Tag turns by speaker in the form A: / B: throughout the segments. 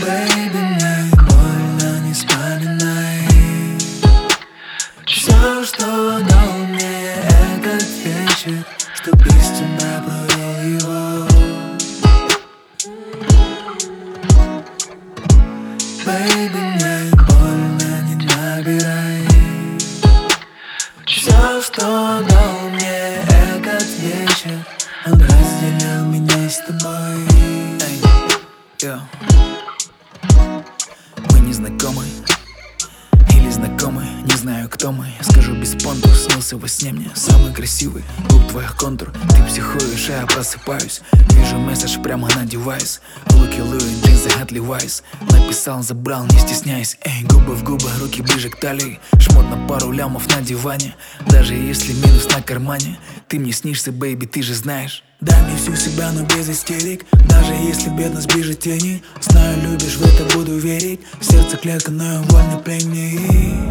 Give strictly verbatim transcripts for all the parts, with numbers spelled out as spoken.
A: Бэйби, мне больно, не вспоминай все, что дал мне этот вечер, что без тебя провел его. Бэйби, мне больно, не набирай все, что дал мне этот вечер, он разделил меня с тобой.
B: Эй, йо. Мы не знакомы или знакомы, не знаю, кто мы. Скажу без понтов, снился во сне мне самый красивый губ твоих контур. Ты психуешь, а я просыпаюсь. Вижу месседж прямо на девайс. Луки Луи, джинсы от Levi's. Написал, забрал, не стесняясь. Эй, губы в губы, руки ближе к талии. Шмот на пару лямов на диване. Даже если минус на кармане, ты мне снишься, бэйби, ты же знаешь.
A: Дай мне всю себя, но без истерик. Даже если бедность ближе тени. Знаю, любишь, в это буду верить. Сердце клетка, но я вольный пленник.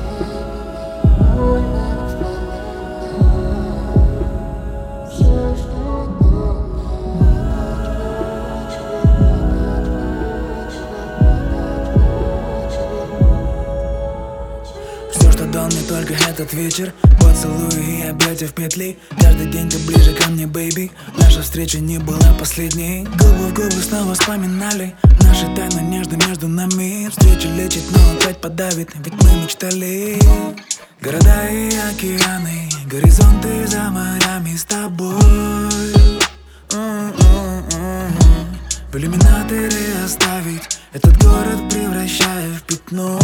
A: Все, что дал мне только этот вечер, поцелуи и объятия в петли. Каждый день ты ближе ко мне, бэйби. Наша встреча не была последней. Губы в губы снова вспоминали наши тайны нежно между нами. Встреча лечит, но опять подавит, ведь мы мечтали. Города и океаны, горизонты за морями с тобой. В иллюминаторе оставить этот город, превращая в пятно.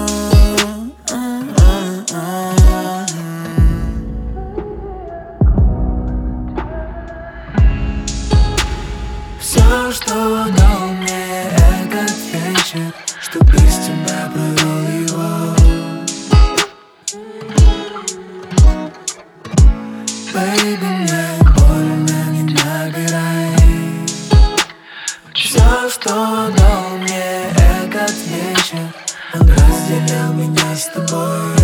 A: Все, что дал мне этот вечер, что без тебя провел его. Бэйби, мне больно, не набирай все, что дал мне этот вечер, он разделил меня с тобой.